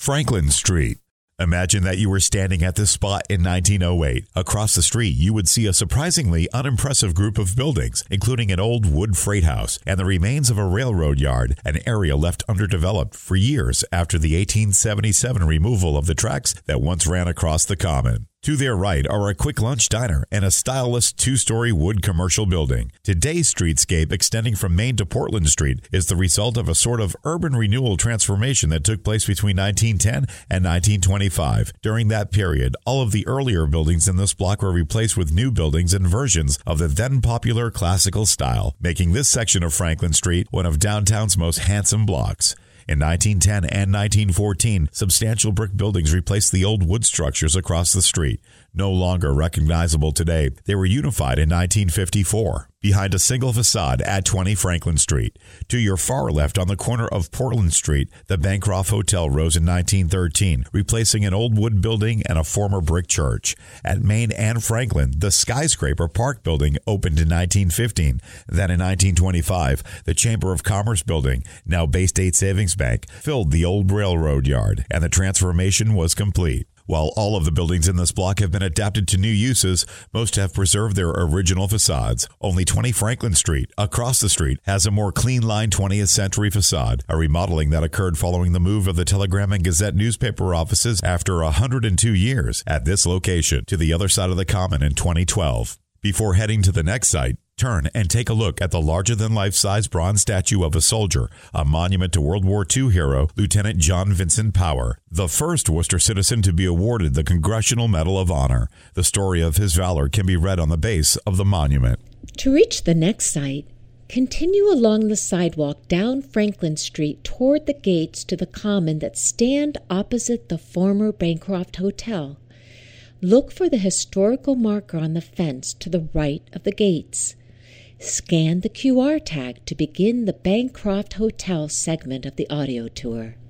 Franklin Street. Imagine that you were standing at this spot in 1908. Across the street, you would see a surprisingly unimpressive group of buildings, including an old wood freight house and the remains of a railroad yard, an area left underdeveloped for years after the 1877 removal of the tracks that once ran across the common. To their right are a quick lunch diner and a stylish two-story wood commercial building. Today's streetscape, extending from Main to Portland Street, is the result of a sort of urban renewal transformation that took place between 1910 and 1925. During that period, all of the earlier buildings in this block were replaced with new buildings and versions of the then popular classical style, making this section of Franklin Street one of downtown's most handsome blocks. In 1910 and 1914, substantial brick buildings replaced the old wood structures across the street. No longer recognizable today, they were unified in 1954 behind a single facade at 20 Franklin Street. To your far left on the corner of Portland Street, the Bancroft Hotel rose in 1913, replacing an old wood building and a former brick church. At Main and Franklin, the Skyscraper Park building opened in 1915. Then in 1925, the Chamber of Commerce building, now Bay State Savings Bank, filled the old railroad yard, and the transformation was complete. While all of the buildings in this block have been adapted to new uses, most have preserved their original facades. Only 20 Franklin Street, across the street, has a more clean-line 20th century facade, a remodeling that occurred following the move of the Telegram and Gazette newspaper offices after 102 years at this location to the other side of the Common in 2012. Before heading to the next site, turn and take a look at the larger-than-life-size bronze statue of a soldier, a monument to World War II hero Lieutenant John Vincent Power, the first Worcester citizen to be awarded the Congressional Medal of Honor. The story of his valor can be read on the base of the monument. To reach the next site, continue along the sidewalk down Franklin Street toward the gates to the Common that stand opposite the former Bancroft Hotel. Look for the historical marker on the fence to the right of the gates. Scan the QR tag to begin the Bancroft Hotel segment of the audio tour.